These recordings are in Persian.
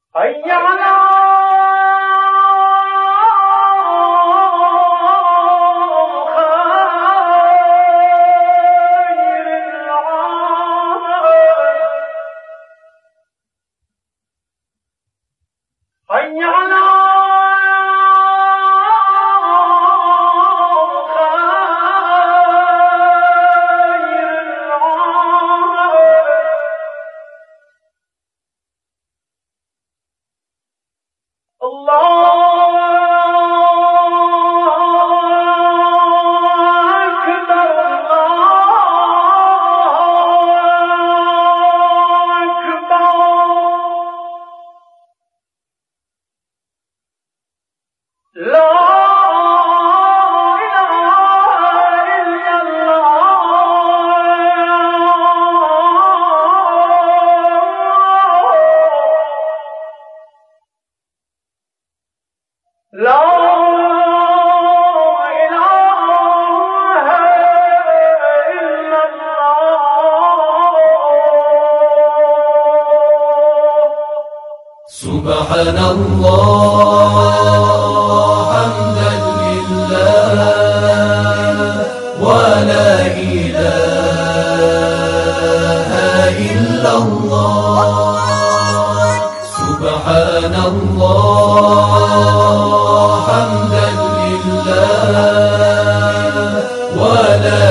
سبحان الله حمدا لله ولا إله إلا الله سبحان الله حمدا لله ولا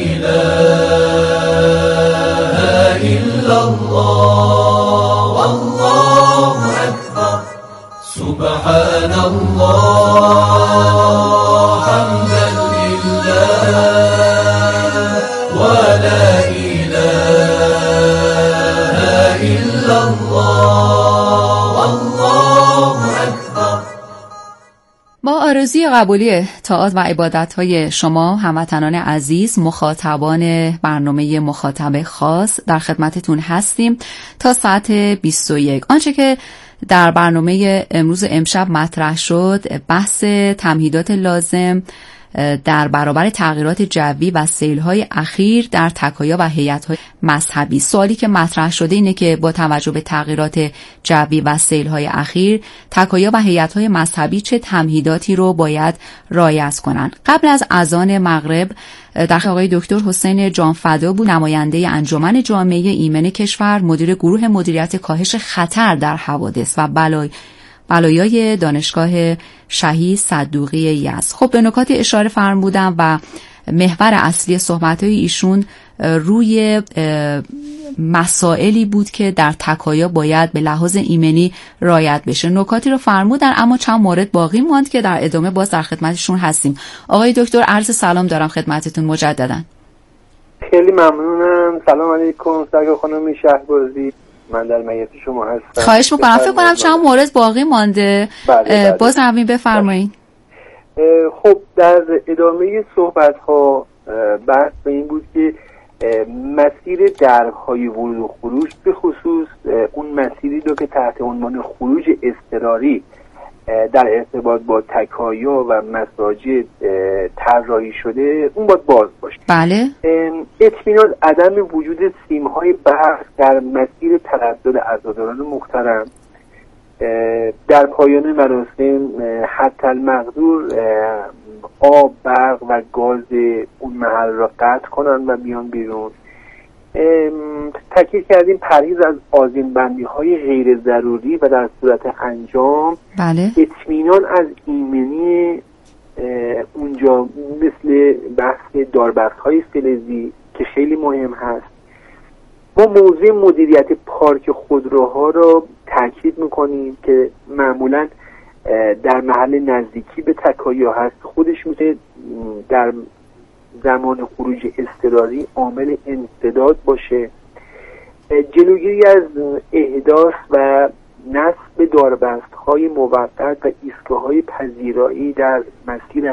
إله إلا الله والله أكبر سبحان الله حمدا لله ولا إله إلا الله والله أكبر. با آرزوی قبولی طاعات و عبادت‌های شما هموطنان عزیز، مخاطبان برنامه مخاطب خاص، در خدمتتون هستیم تا ساعت 21. آنچه که در برنامه امشب مطرح شد بحث تمهیدات لازم در برابر تغییرات جوی و سیل‌های اخیر در تکایا و هیئت‌های مذهبی. سوالی که مطرح شده اینه که با توجه به تغییرات جوی و سیل‌های اخیر، تکایا و هیئت‌های مذهبی چه تمهیداتی رو باید رعایت کنند؟ قبل از اذان مغرب در آقای دکتر حسین جانفدا بود، نماینده انجمن جامعه ایمن کشور، مدیر گروه مدیریت کاهش خطر در حوادث و بلایای دانشگاه شهید صدوقی یزد. خب به نکاتی اشاره فرمودم و محور اصلی صحبت‌های ایشون روی مسائلی بود که در تکایا باید به لحاظ ایمنی رعایت بشه. نکاتی رو فرمودن اما چند مورد باقی ماند که در ادامه باز در خدمتشون هستیم. آقای دکتر عرض سلام دارم خدمتتون مجددا. خیلی ممنونم. سلام علیکم سرکار خانم شهبازی، من در میت شما هستم. خواهش میکنم. فکر کنم چند مورد باقی مانده. بله. باز همین بفرمایید. خب در ادامه صحبت ها بحث به این بود که مسیر درهای ورود و خروج، به خصوص اون مسیری رو که تحت عنوان خروج اضطراری در ارتباط با تکایا و مساجد طراحی شده، اون باید باز باشه. بله. اطمینان عدم وجود سیم‌های برق در مسیر تردد عزاداران محترم، در پایان مراسم حتی المقدور آب، برق و گاز اون محل را قطع کنن و بیان بیرون. تاکید کردیم پرهیز از آذین‌بندی‌های غیر ضروری و در صورت انجام بله. اطمینان از ایمنی اونجا، مثل بحث داربست‌های فلزی که خیلی مهم هست. ما موضوع مدیریت پارک خودروها را تاکید میکنیم که معمولاً در محل نزدیکی به تکایا هست، خودش میتونه در زمان خروج اضطراری عامل انسداد باشه. جلوگیری از احداث و نصب داربست‌های موقت و ایستگاه‌های پذیرایی در مسیر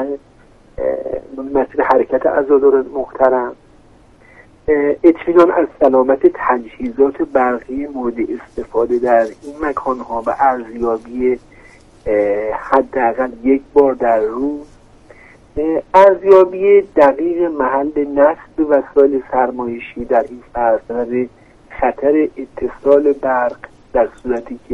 حرکت عزاداران محترم. اطمینان از سلامت تجهیزات برقی مورد استفاده در این مکان‌ها و ارزیابی حداقل یک بار در روز. ارزیابی دقیق محل نصب وسایل فرمایشی در این فرصد خطر اتصال برق در صورتی که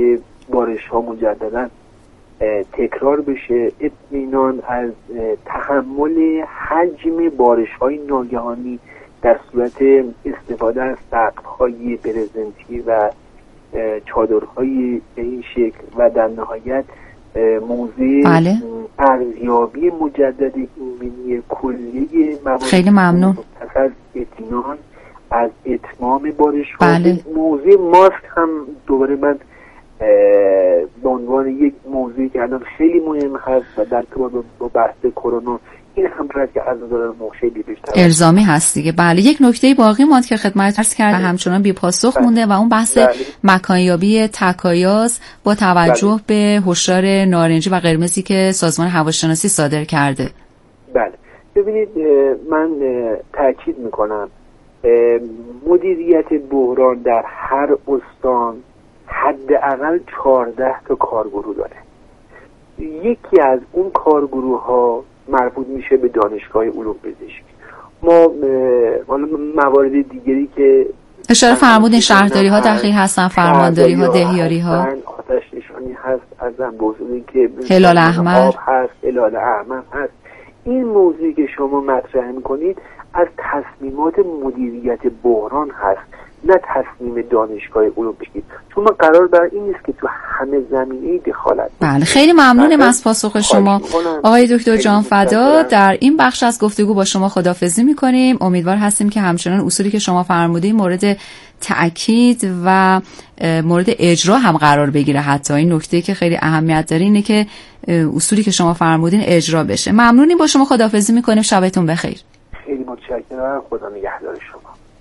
بارش ها مجددا تکرار بشه، اطمینان از تحمل حجم بارش های ناگهانی در صورت استفاده از سقف‌های برزنتی و چادرهای به این شکل و در نهایت موضوع ارزیابی مجدد ایمنی کلی موارد خیلی ممنون از اطمینان از اتمام بارش ها. موضوع ماسک هم دوباره من به عنوان یک موضوعی که الان خیلی مهم هست و در ارتباط با بحث کرونا این هم باید که از نظر ما خیلی بیشتر الزامی هست دیگه. بله، یک نکته باقی ماند که خدمت عرض کردم همچنان بی پاسخ مونده و اون بحث مکانیابی تکایاز با توجه به هشدار نارنجی و قرمزی که سازمان هواشناسی صادر کرده. بله، ببینید من تاکید میکنم مدیریت بحران در هر استان حداقل 14 تا کارگروه داره. یکی از اون کارگروه ها مربوط میشه به دانشگاه علوم پزشکی. ما حالا موارد دیگری که اشاره فرمودین شهرداری ها داخل هستن، فرمانداری ها، دهیاری ها، آتش نشانی هست، ازم بزرگی که هلال احمر هست، هلال احمر هست. این موضوعی که شما مطرح میکنید از تصمیمات مدیریت بحران هست، نه تصمیم دانشگاه علوم پزشکی، چون ما قرار بر این نیست که تو همه زمینه دخالت. بله، خیلی ممنونم از پاسخ شما آقای دکتر جانفدا. در این بخش از گفتگو با شما خداحافظی میکنیم. امیدوار هستیم که همچنان اصولی که شما فرمودید مورد تأکید و مورد اجرا هم قرار بگیره. حتی این نکته که خیلی اهمیت داره اینه که اصولی که شما فرمودین اجرا بشه. ممنونیم، با شما خداحافظی میکنیم. شبتون بخیر. خیلی متشکرم. خدا نگهدار شما.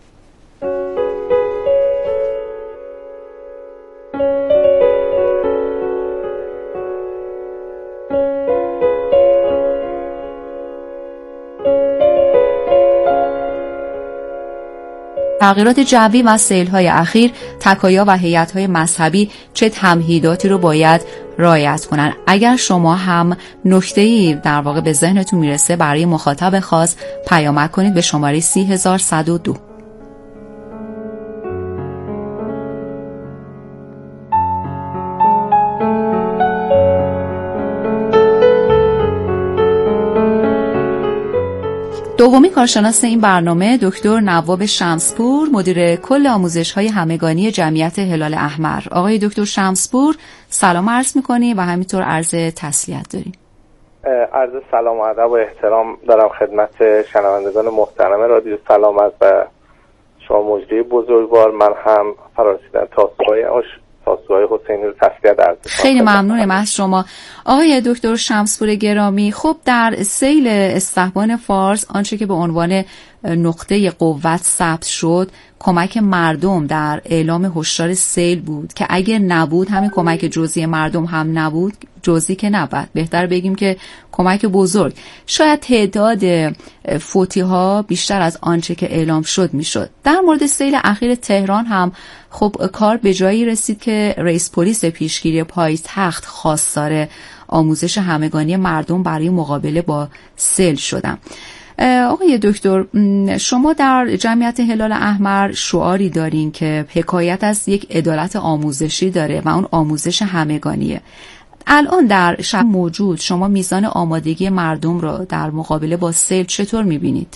تغییرات جوی و سیل‌های اخیر، تکایا و هیئت‌های مذهبی چه تمهیداتی رو باید رعایت کنن؟ اگر شما هم نکته‌ای در واقع به ذهنتون میرسه برای مخاطب خاص پیامک کنید به شماره 30102. دومی کارشناس این برنامه دکتر نواب شمسپور، مدیر کل آموزش‌های همگانی جمعیت هلال احمر. آقای دکتر شمسپور سلام عرض می‌کنی و همینطور عرض تسلیت داریم. عرض سلام و ادب و احترام دارم خدمت شنوندگان محترم رادیو سلامت و شما مجری بزرگوار. من هم فرارسیدن تاسوهای حسینی رو تسلیت عرض می‌کنم. خیلی ممنونم از شما آقای دکتر شمسپور گرامی. خب در سیل استحبان فارس آنچه که به عنوان نقطه قوت ثبت شد کمک مردم در اعلام هشدار سیل بود که اگر نبود همین کمک جزئی مردم هم نبود، جزئی که نبود، بهتر بگیم که کمک بزرگ، شاید تعداد فوتی ها بیشتر از آنچه که اعلام شد میشد. در مورد سیل اخیر تهران هم خب کار به جایی رسید که رئیس پلیس پیشگیری پایتخت خواستار آموزش همگانی مردم برای مقابله با سیل شدن. آقای دکتر، شما در جمعیت هلال احمر شعاری دارین که حکایت از یک عدالت آموزشی داره و اون آموزش همگانیه. الان در شهر موجود شما میزان آمادگی مردم را در مقابله با سیل چطور میبینید؟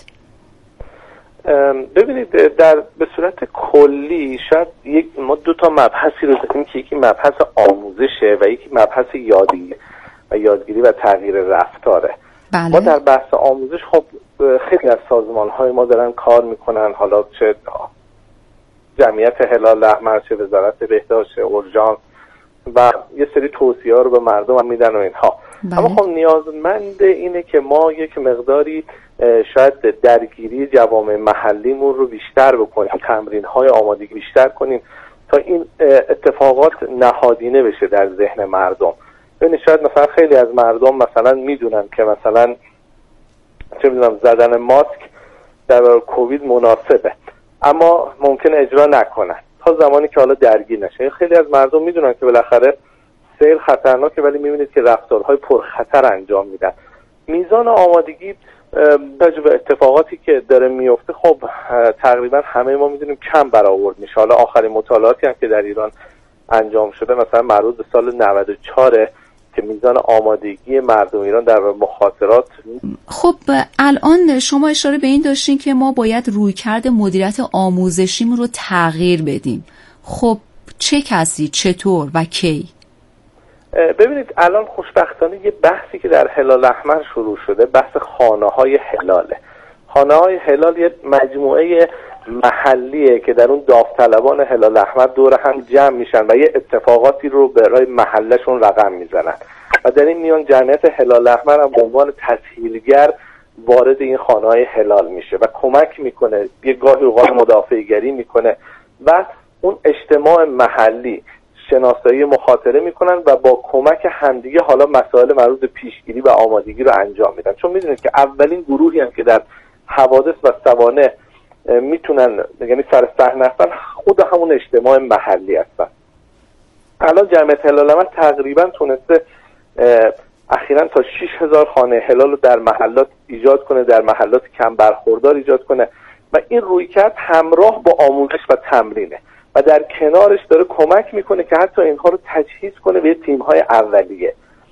ببینید به صورت کلی شاید ما دو تا مبحثی رو داریم که یکی مبحث آموزشه و یکی مبحث یادگیری و تغییر رفتاره. بله. ما در بحث آموزش خب خیلی از سازمان‌های ما دارن کار میکنن، حالا چه جمعیت هلال احمر، چه وزارت بهداشت، اورژانس و یه سری توصیه‌ها رو به مردم هم میدن و اینها. بله. اما خب نیازمند اینه که ما یک مقداری شاید درگیری جوامع محلیمون رو بیشتر بکنیم، تمرین‌های آمادگی بیشتر کنیم تا این اتفاقات نهادینه بشه در ذهن مردم. یعنی شاید مثلا خیلی از مردم مثلا میدونن که مثلا چه میدونم زدن ماسک در کووید مناسبه، اما ممکن اجرا نکنن تا زمانی که حالا درگیر نشه. خیلی از مردم میدونن که بالاخره سیل خطرناکه ولی میبینید که رفتارهای پرخطر انجام میدن. میزان آمادگی به اتفاقاتی که داره میفته خب تقریبا همه ما میدونیم کم برآورد میشه. حالا آخرین مطالعاتی هم که در ایران انجام شده مثلا مربوط به سال 94 که میزان آمادگی مردم ایران در مخاطرات. خب الان شما اشاره به این داشتین که ما باید رویکرد مدیریت آموزشیمون رو تغییر بدیم. خب چه کسی، چطور و کی؟ ببینید الان خوشبختانه یه بحثی که در هلال احمر شروع شده، بحث خانه‌های هلاله. خانه‌های هلال یه مجموعه محلیه که در اون داوطلبان هلال احمر دور هم جمع میشن و یه اتفاقاتی رو برای محلشون رقم میزنن و در این میان جمعیت هلال احمر هم به عنوان تسهیلگر وارد این خانه‌های هلال میشه و کمک میکنه، یه گاهی اوقات مدافع‌گری میکنه و اون اجتماع محلی شناسایی مخاطره میکنن و با کمک همدیگه حالا مسائل مربوط به پیشگیری و آمادگی رو انجام میدن. چون میدونید که اولین گروهی هم که در حوادث و سوانح میتونن یعنی سر صحنه هستن خود همون اجتماع محلی هستن. الان جمعیت هلال احمر تقریبا تونسته اخیراً تا 6000 خانه هلال رو در محلات ایجاد کنه، در محلات کم برخوردار ایجاد کنه و این رویکرد همراه با آموزش و تمرینه و در کنارش داره کمک میکنه که حتی اینها رو تجهیز کنه به تیم‌های اولیه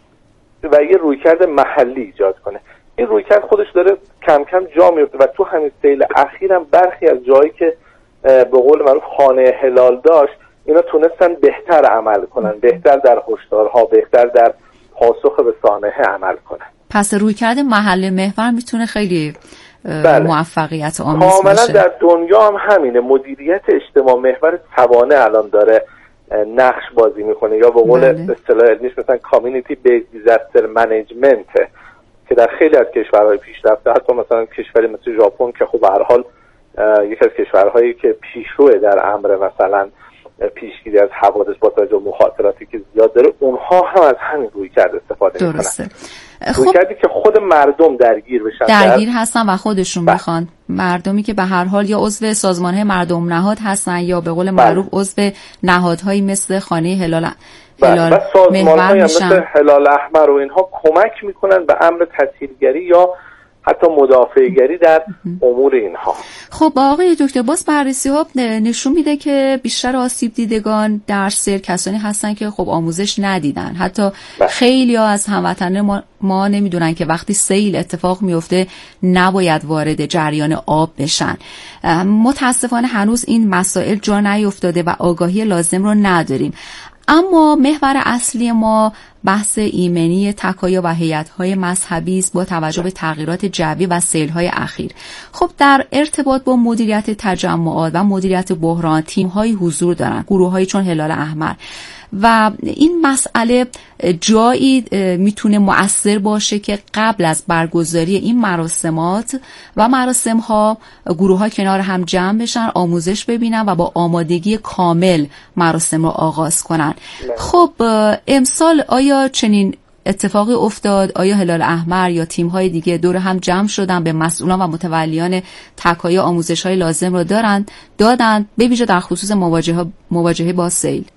و یه رویکرد محلی ایجاد کنه. این رویکرد خودش داره کم کم جا میفته و تو همین سیل اخیرم برخی از جایی که به قول معروف خانه هلال داشت اینا تونستن بهتر عمل کنن، بهتر در هشدارها، بهتر در پاسخ به سانحه عمل کنن. پس رویکرد محل محور میتونه خیلی موفقیت آمیز باشه. کاملا در دنیا هم همینه. مدیریت اجتماع محور سوانح الان داره نقش بازی میکنه یا به قول اصطلاح علمیش مثلا کامیونیتی بیس دیزاستر منیجمنت که در خیلی از کشورهای پیشرفته، حتی مثلا کشوری مثل ژاپن که خب به هر حال یکی از کشورهایی که پیشروه در امر مثلا پیشگیری از حوادث با توجه به مخاطراتی که زیاد داره، اونها هم از همین رویکرد استفاده میکنن. رویکردی که خود مردم درگیر هستن و خودشون میخوان. مردمی که به هر حال یا عضو سازمان‌های مردم نهاد هستن یا به قول معروف عضو نهادهایی مثل خانه هلال و سازمان‌های مثل هلال احمر و اینها کمک میکنن به امر تسهیلگری یا حتی مدافعه‌گری در امور اینها. خب آقای دکتر، باز بررسی‌ها نشون میده که بیشتر آسیب دیدگان در سیل کسانی هستن که خب آموزش ندیدن. حتی خیلی ها از هموطنان ما نمیدونن که وقتی سیل اتفاق میفته نباید وارد جریان آب بشن. متاسفانه هنوز این مسائل جا نیفتاده و آگاهی لازم رو نداریم. اما محور اصلی ما بحث ایمنی تکایا و هیئت‌های مذهبی است با توجه به تغییرات جوی و سیل‌های اخیر. خب در ارتباط با مدیریت تجمعات و مدیریت بحران تیم‌های حضور دارن، گروه‌هایی چون هلال احمر و این مسئله جایی میتونه مؤثر باشه که قبل از برگزاری این مراسمات و مراسم‌ها گروه‌ها کنار هم جمع بشن، آموزش ببینن و با آمادگی کامل مراسم رو آغاز کنن. خب امسال آیا چنین اتفاقی افتاد؟ آیا هلال احمر یا تیم‌های دیگه دور هم جمع شدن به مسئولان و متولیان تکایا آموزش‌های لازم رو دادن به ویژه در خصوص مواجهه با سیل؟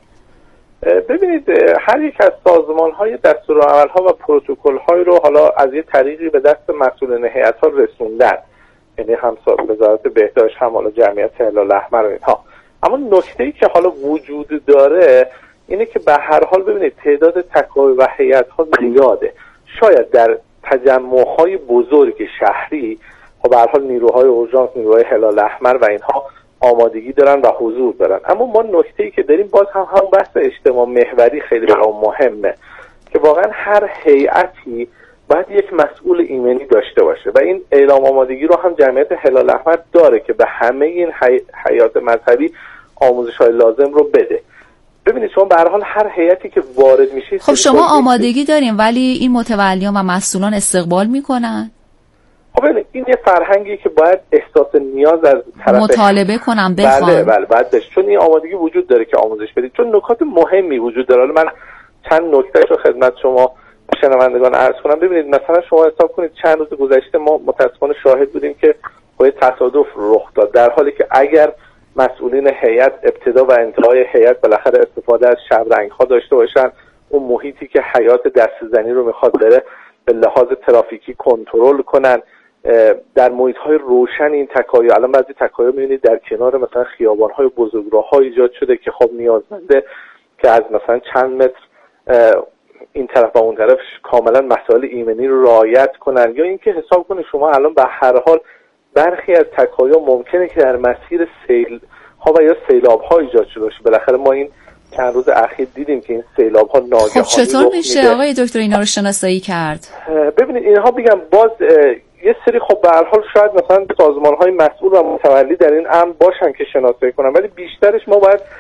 ببینید هر یک از سازمان‌های دستورالعمل‌ها و پروتکل‌های رو حالا از یه طریقی به دست مسئولین هیئت‌ها رسوندن، یعنی هم وزارت بهداشت هم حالا جمعیت هلال احمر و اینها. اما نکته‌ای که حالا وجود داره اینه که به هر حال ببینید تعداد تکاوی و هیئت‌ها زیاده. شاید در تجمع‌های بزرگ شهری خب به هر حال نیروهای اورژانس، نیروهای هلال احمر و اینها آمادگی دارن و حضور دارن. اما ما نکته‌ای که داریم باز هم بحث اجتماع محوری خیلی برام مهمه که واقعا هر هیئتی باید یک مسئول ایمنی داشته باشه و این اعلام آمادگی رو هم جمعیت هلال احمر داره که به همه این هیئات مذهبی آموزش‌های لازم رو بده. ببینید شما به هر حال هر هیئتی که وارد میشه خب شما آمادگی دارین ولی این متولیان و مسئولان استقبال میکنن؟ خب این یه فرهنگی که باید احساس نیاز از طرف مطالبه کنم بخوام. بله باید بشه، چون این آمادگی وجود داره که آموزش بدید، چون نکات مهمی وجود داره. من چند نکتهشو خدمت شما شنوندگان عرض کنم. ببینید مثلا شما حساب کنید چند روز گذشته ما متأسفانه شاهد بودیم که با تصادف رخ داد، در حالی که اگر مسئولین هیئت ابتدا و انتهای هیئت بالاخره استفاده از شبرنگ‌ها داشته باشن، اون محیطی که حیات دستزنی رو میخواد بره به لحاظ ترافیکی کنترل کنن، در محیط‌های روشن این تکایا، الان بعضی تکایا می‌بینید در کنار مثلا خیابان‌های بزرگراه‌ها ایجاد شده که خب نیازمنده که از مثلا چند متر این طرف و اون طرف کاملا مسائل ایمنی رو رعایت کنن، یا اینکه حساب کنید شما الان به هر حال برخی از تک‌ها ممکنه که در مسیر سیل ها و یا سیلاب ها ایجاد شده باشه. بالاخره ما این چند روز اخیر دیدیم که این سیلاب ها ناگهانی خب چطور میشه آقای دکتر اینا رو شناسایی کرد؟ ببینید اینها بگم باز یه سری خب به هر حال شاید مثلا سازمان های مسئول و متولی در این امر باشن که شناسایی کنن، ولی بیشترش ما باید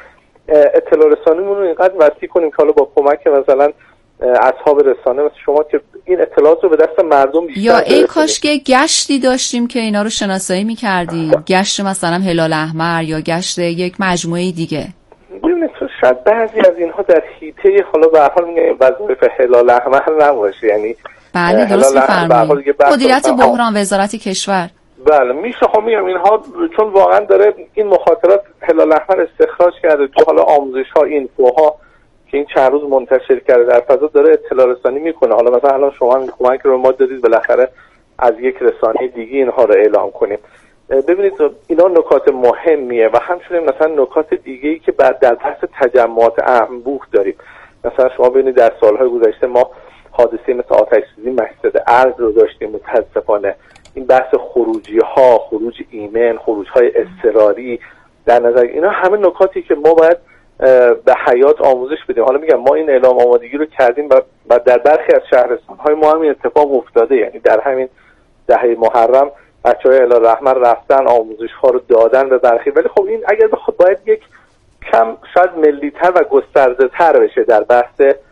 اطلاع رسانیمون رو اینقدر وسیع کنیم که حالا با کمک مثلا اصحاب رسانه مثل شما که این اطلاعات رو به دست مردم بیشتر یا ای کاش که گشتی داشتیم که اینا رو شناسایی می‌کردیم، گشت مثلا هلال احمر یا گشت یک مجموعه دیگه. ببینید شاید بعضی از اینها در حیطه حالا به هر حال میگم وظایف هلال احمر نباشه، یعنی بله درست می‌فرمایید، مدیریت بحران وزارت کشور. بله میشه خب میگم اینها چون واقعا داره این مخاطرات هلال احمر استخراج کرده تو حالا آموزش‌ها اینفوها که این چند روز منتشر کرده در فضا داره اطلاع رسانی میکنه. حالا مثلا الان شما این کمک رو ما دادید بالاخره از یک رسانه دیگه اینها رو اعلام کنیم. ببینید اینا نکات مهمیه و همچنین مثلا نکات دیگه‌ای که بعد در بحث تجمعات انبوه داریم. مثلا شما ببینید در سالهای گذشته ما حادثه مثل آتش‌سوزی مسجد ارز رو داشتیم، متاسفانه این بحث خروجی‌ها، خروج ایمن، خروج‌های اضطراری در نظر اینا همه نکاتی که ما باید به حیات آموزش بدیم. حالا میگم ما این اعلام آمادگی رو کردیم و در برخی از شهرستان‌های ما همین اتفاق افتاده، یعنی در همین دهه محرم بچه‌های هلال احمر رفتن آموزش‌ها رو دادن به برخی، ولی خب این اگر بخواد باید یک کم شاید ملی‌تر و گسترده‌تر بشه در بحث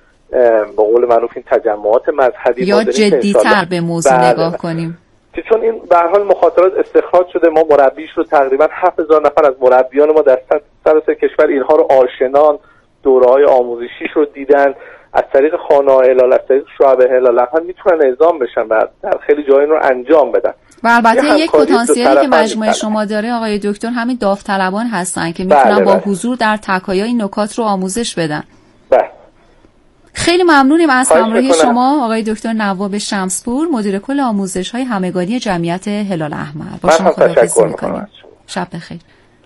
به قول معروف این تجمعات مذهبی یا جدی‌تر به موضوع نگاه کنیم، چون این به هر حال مخاطرات استخراج شده. ما مربیش رو تقریبا 7000 نفر از مربیان ما در سراسر کشور اینها رو آشنان، دوره‌های آموزشیش رو دیدن، از طریق خانه‌های هلال، از طریق شعب هلال احمر میتونن اعزام بشن و در خیلی جای این رو انجام بدن. و البته یک پتانسیلی که مجموعه شما داره آقای دکتر همین داوطلبان هستن که میتونن با حضور در تک‌های این نکات رو آموزش بدن. بله. خیلی ممنونیم از همراهی شما آقای دکتر نواب شمسپور، مدیر کل آموزش‌های همگانی جمعیت هلال احمر. با شما خداحافظی می‌کنیم. شب بخیر.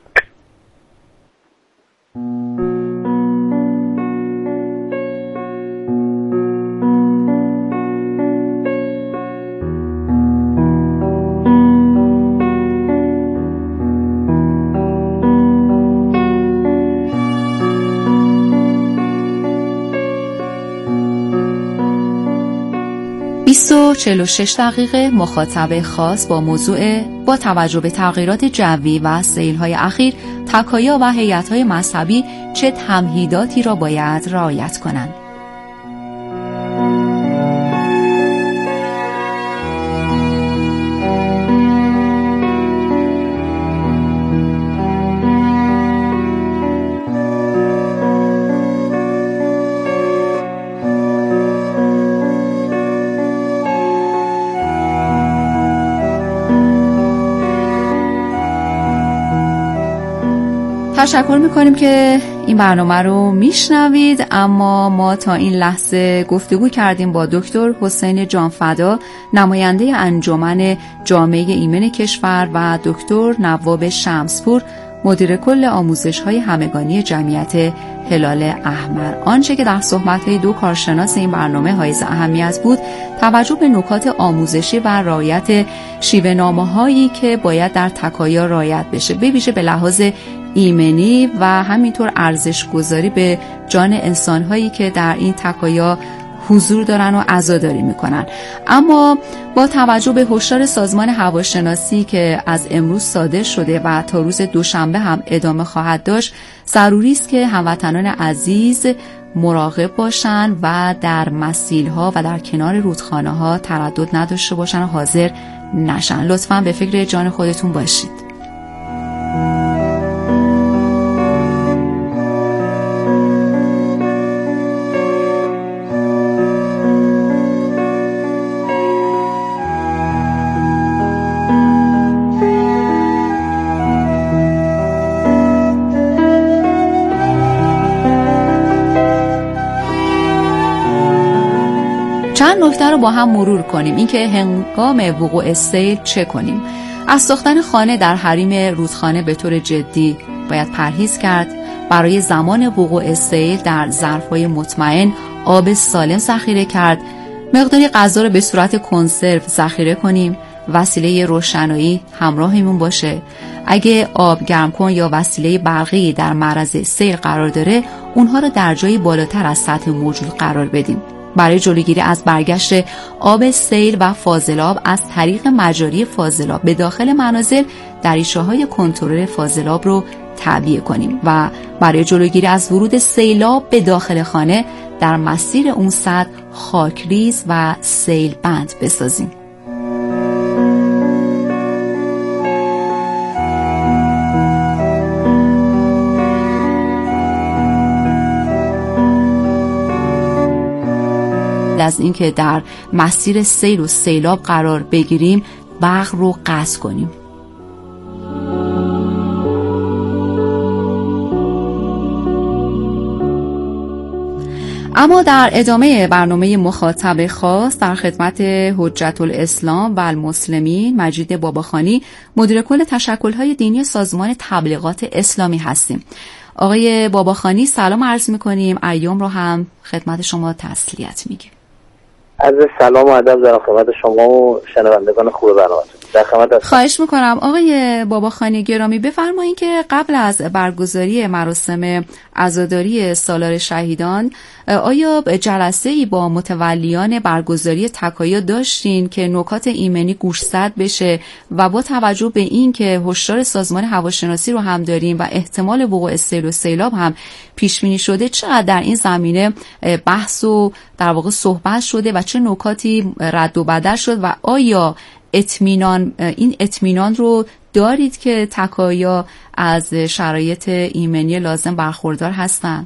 20:46 دقیقه مخاطب خاص با موضوع با توجه به تغییرات جوی و سیل‌های اخیر تکایا و هیئت‌های مذهبی چه تمهیداتی را باید رعایت کنند. تشکر میکنیم که این برنامه رو میشنوید، اما ما تا این لحظه گفتگو کردیم با دکتر حسین جانفدا، نماینده انجمن جامعه ایمن کشور و دکتر نواب شمسپور، مدیر کل آموزش‌های همگانی جمعیت هلال احمر. آنچه که در صحبت‌های دو کارشناس این برنامه حائز اهمیت بود، توجه به نکات آموزشی و رعایت شیوه‌نامه‌هایی که باید در تکایا رعایت بشه، به ویژه به لحاظ ایمنی و همینطور ارزش گذاری به جان انسان‌هایی که در این تکایا حضور دارن و عزاداری میکنن. اما با توجه به هشدار سازمان هواشناسی که از امروز صادر شده و تا روز دوشنبه هم ادامه خواهد داشت، ضروری است که هموطنان عزیز مراقب باشن و در مسیل‌ها و در کنار رودخانه‌ها تردد نداشته باشن و حاضر نشن. لطفاً به فکر جان خودتون باشید. چند نکته رو با هم مرور کنیم. اینکه هنگام وقوع سیل چه کنیم. از ساختن خانه در حریم رودخانه به طور جدی باید پرهیز کرد. برای زمان وقوع سیل در ظرف‌های مطمئن آب سالم ذخیره کرد، مقداری غذا رو به صورت کنسرو ذخیره کنیم، وسیله روشنایی همراهمون باشه. اگه آب گرم کن یا وسیله برقی در معرض سیل قرار داره، اونها رو در جایی بالاتر از سطح موجود قرار بدیم. برای جلوگیری از برگشت آب سیل و فاضلاب از طریق مجاری فاضلاب به داخل منازل، دریچه‌های کنترل فاضلاب رو تعبیه کنیم و برای جلوگیری از ورود سیلاب به داخل خانه در مسیر اون سد خاکریز و سیل بند بسازیم. از اینکه در مسیر سیل و سیلاب قرار بگیریم، برق رو قطع کنیم. اما در ادامه برنامه مخاطب خاص در خدمت حجت الاسلام و المسلمین مجید باباخانی، مدیر کل تشکل‌های دینی سازمان تبلیغات اسلامی هستیم. آقای باباخانی سلام عرض می‌کنیم، ایام رو هم خدمت شما تسلیت میگیم. عرض سلام و ادب در خدمت شما و شنوندگان خوب برنامه. در خدمت هستم. خواهش میکنم آقای باباخانی گرامی، بفرمایید که قبل از برگزاری مراسم عزاداری سالار شهیدان آیا جلسه‌ای با متولیان برگزاری تکایا داشتین که نکات ایمنی گوشزد بشه و با توجه به این که هشدار سازمان هواشناسی رو هم داریم و احتمال وقوع سیل و سیلاب هم پیش بینی شده، چقدر در این زمینه بحث و در واقع صحبت شده و چه نکاتی رد و بدل شد و آیا این اطمینان رو دارید که تکایا از شرایط ایمنی لازم برخوردار هستن؟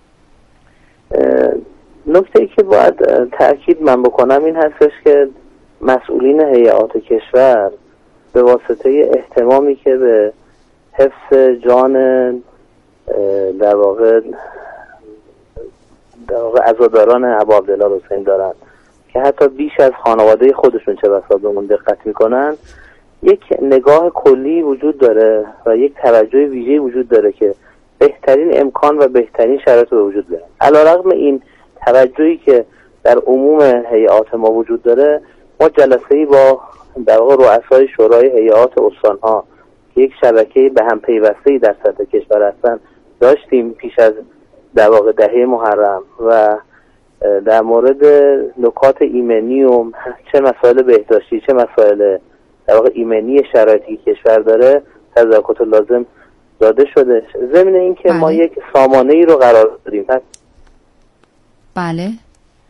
نکته‌ای که باید تأکید من بکنم این هستش که مسئولین هیئات کشور به واسطه اهتمامی که به حفظ جان در واقع عزاداران ابا عبدالله حسین دارن که حتی بیش از خانواده خودشون چه بسا به اون دقت میکنن، یک نگاه کلی وجود داره و یک توجه ویژه‌ای وجود داره که بهترین امکان و بهترین شرایط به وجود بیارن. علیرغم این توجهی که در عموم هیئات ما وجود داره، ما جلسه‌ای با در واقع رؤسای شورای هیئات استان‌ها که یک شبکه به هم پیوسته‌ای در سطح کشور هستن داشتیم پیش از در واقع دهه محرم و در مورد نکات ایمنی و چه مسائل بهداشتی چه مسائل در واقع ایمنی شرایطی که کشور داره تذکرات لازم داده شده. ضمن این که ما یک سامانه‌ای رو قرار دادیم. بله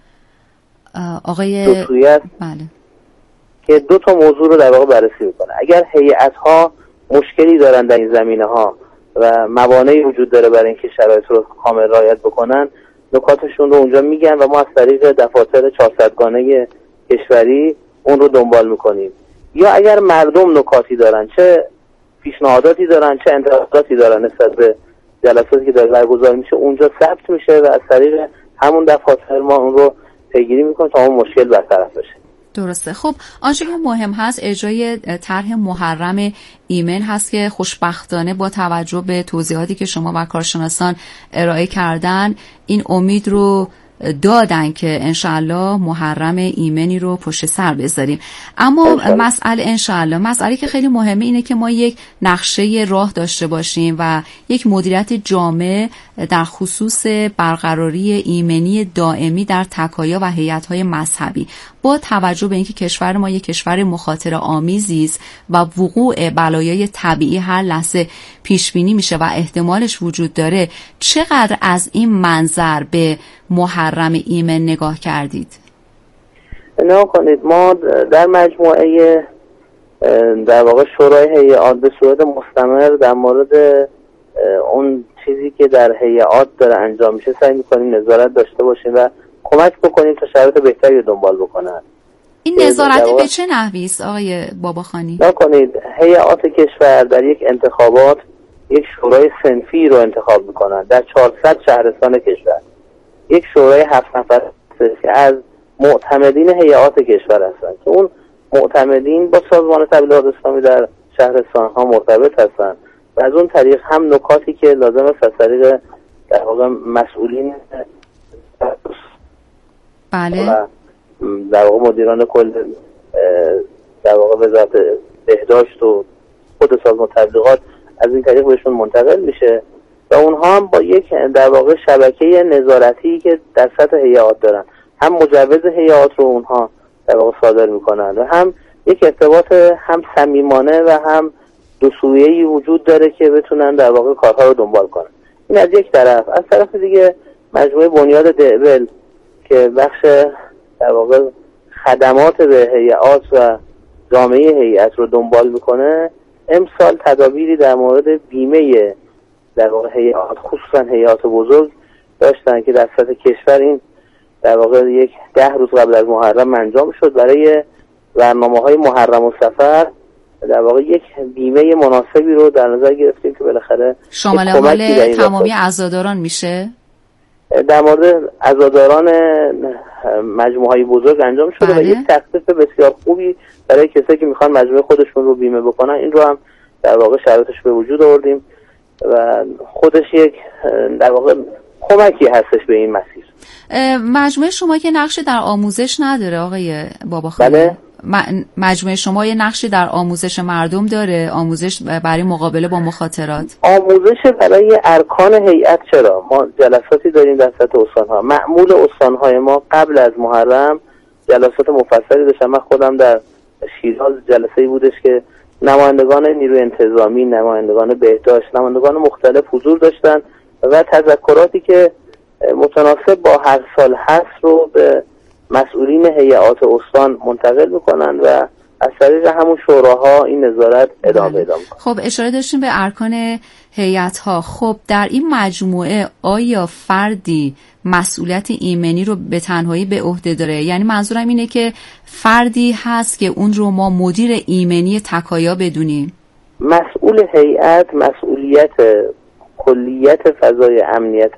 آقای بله که دو تا موضوع رو در واقع بررسی میکنه. اگر هیئت‌ها مشکلی دارن در این زمینه‌ها و موانعی وجود داره برای اینکه شرایط رو کامل رعایت بکنن، نکاتشون رو اونجا میگن و ما از طریق دفاتر 400گانه کشوری اون رو دنبال میکنیم. یا اگر مردم نکاتی دارن، چه پیشنهاداتی دارن چه انتقاداتی دارن نسبت به جلساتی که داره برگزار میشه، اونجا ثبت میشه و از طریق همون دفاتر ما اون رو پیگیری میکنیم تا اون مشکل برطرف بشه. درسته. خب آنچه که مهم هست اجرای طرح محرم ایمن هست که خوشبختانه با توجه به توضیحاتی که شما و کارشناسان ارائه کردن این امید رو دادن که انشاءالله محرم ایمنی رو پشت سر بذاریم. اما مسئله که خیلی مهمه اینه که ما یک نقشه راه داشته باشیم و یک مدیریت جامع در خصوص برقراری ایمنی دائمی در تکایا و هیئت‌های مذهبی، با توجه به اینکه کشور ما یک کشور مخاطره آمیزی است و وقوع بلایای طبیعی هر لحظه پیش بینی میشه و احتمالش وجود داره. چقدر از این منظر به محرم ایمن نگاه کردید؟ نگاه کنید، ما در مجموعه در واقع شورای هیئات به صورت مستمر در مورد اون چیزی که در هیئات داره انجام میشه سعی میکنیم نظارت داشته باشیم و کمک بکنیم تا شرایط بهتری رو دنبال بکنن. این نظارت به چه نحوی است آقای باباخانی؟ نگاه کنید، هیئات کشور در یک انتخابات یک شورای صنفی رو انتخاب میکنن در 400 شهرستان کشور. یک شورای 7 نفر که از معتمدین هیئات کشور هستن که اون معتمدین با سازمان تبلیغات اسلامی در شهرستان ها مرتبط هستن و از اون طریق هم نکاتی که لازم است از طریق در واقع مسئولین بله و در واقع مدیران کل در واقع وزارت بهداشت و خود سازمان تبلیغات از این طریق بهشون منتقل میشه و اونها هم با یک در واقع شبکه نظارتی که در سطح هیئات دارن، هم مجوز هیئات رو اونها در واقع صادر میکنن و هم یک ارتباط هم صمیمانه و هم دو سویه‌ای وجود داره که بتونن در واقع کارها رو دنبال کنن. این از یک طرف. از طرف دیگه مجموعه بنیاد دعبل که بخش در واقع خدمات به هیئات و جامعه هیئت رو دنبال میکنه، امسال تدابیری در مورد بیمه در واقع هیئات، خصوصا هیئات بزرگ داشتن که در سطح کشور این در واقع 10 روز قبل از محرم انجام شد. برای برنامه‌های محرم و سفر در واقع یک بیمه مناسبی رو در نظر گرفتیم که بالاخره شامل حال تمامی عزاداران میشه. در مورد عزاداران مجموعه‌های بزرگ انجام شده و یک تخفیف بسیار خوبی برای کسایی که میخوان مجموعه خودشون رو بیمه بکنن، این رو هم در واقع شرایطش به وجود آوردیم و خودش یک در واقع کمکی هستش به این مسیر. مجموعه شما که نقشی در آموزش نداره آقای باباخالی؟ بله؟ مجموعه شما یه نقشی در آموزش مردم داره، آموزش برای مقابله با مخاطرات؟ آموزش برای ارکان هیئت چرا؟ ما جلساتی داریم در سطح استان‌ها. معمول استان‌های ما قبل از محرم جلسات مفصلی داشتن. من خودم در شیراز جلسه‌ای بودش که نمایندگان نیروی انتظامی، نمایندگان بهداشت، نمایندگان مختلف حضور داشتن و تذکراتی که متناسب با هر سال هست رو به مسئولین هیئات استان منتقل میکنن و از طریق همون شوراها این نظارت ادامه پیدا میکنه. خب اشاره داشتیم به ارکان هیئت‌ها. خب در این مجموعه آیا فردی مسئولیت ایمنی رو به تنهایی به عهده داره؟ یعنی منظورم اینه که فردی هست که اون رو ما مدیر ایمنی تکایا بدونیم؟ مسئول هیئت مسئولیت کلیت فضای امنیت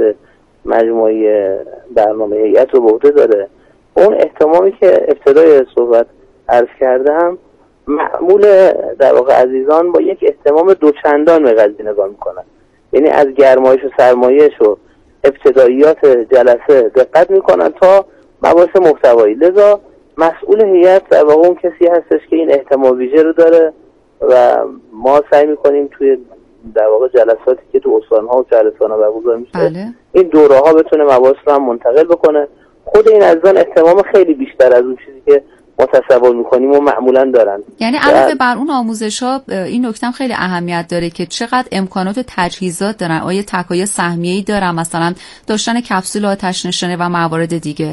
مجموعه برنامه هیئت رو به عهده داره. اون اهتمامی که ابتدای صحبت عرض کردم، معمول در واقع عزیزان با یک اهتمام دوچندان به قضیه نگاه میکنن، یعنی از گرمایش و سرمایش و ابتداییات جلسه دقت میکنن تا مباحث محتوایی. لذا مسئول هیئت در واقع اون کسی هستش که این اهتمام ویژه رو داره و ما سعی میکنیم توی در واقع جلساتی که تو استان‌ها و شهرستان‌ها برگزار میشه این دوره‌ها بتونه مباحث رو هم منتقل بکنه. خود این عزیزان احتمام خیلی بیشتر از اون چیزی که ما تصور میکنیم و معمولا دارن. یعنی علاوه بر اون آموزش‌ها این نکته هم خیلی اهمیت داره که چقدر امکانات و تجهیزات دارن. آیا تکایه سهمیه‌ای دارن، مثلا داشتن کپسول آتش نشانی و موارد دیگه؟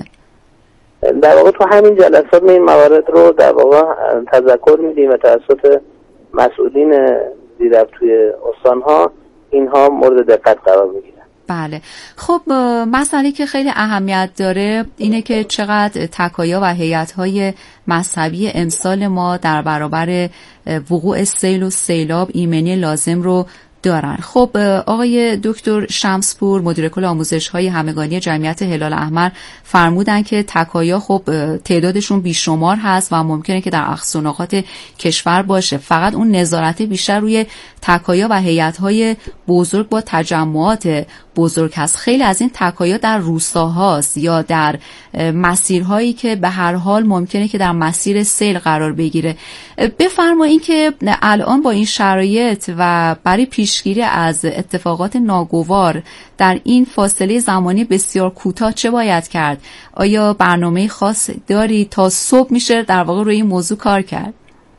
در واقع تو همین جلسات این موارد رو در واقع تذکر میدیم و توسط مسئولین زیر توی استان‌ها اینها مورد دقت قرار میگیرن. بله. خب مسئله که خیلی اهمیت داره اینه که چقدر تکایا و هیئت‌های مذهبی امسال ما در برابر وقوع سیل و سیلاب ایمنی لازم رو دارن. خب آقای دکتر شمسپور مدیر کل آموزش‌های همگانی جمعیت هلال احمر فرمودن که تکایا خب تعدادشون بیشمار هست و ممکنه که در اقصا نقاط کشور باشه، فقط اون نظارت بیشتر روی تکایا و هیئت‌های بزرگ با تجمعات بزرگ هست. خیلی از این تکایا در روستاهاست یا در مسیرهایی که به هر حال ممکنه که در مسیر سیل قرار بگیره. بفرمایید که الان با این شرایط و برای پیشگیری از اتفاقات ناگوار در این فاصله زمانی بسیار کوتاه چه باید کرد؟ آیا برنامه خاص داری؟ تا صبح میشه در واقع روی این موضوع کار کرد؟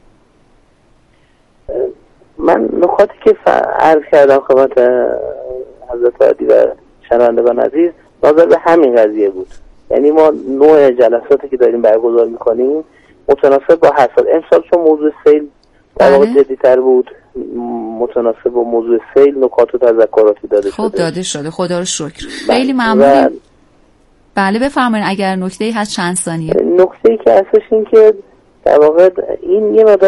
من نکاتی که عرض کردم خدمت حضرت عالی و شنوندگان عزیز نظر به همین قضیه بود. یعنی ما نوع جلساتی که داریم برگزار میکنیم متناسب با هر سال. امسال چون موضوع سیل در واقع جدی‌تر بود، متناسب با موضوع سیل نکات و تذکراتی داده شده. خب داده شده، خدا رو شکر. خیلی ممنونم. بله بفرمایید اگر نکته‌ای هست چند ثانیه. نکته‌ای که هستش این که در واقع این یه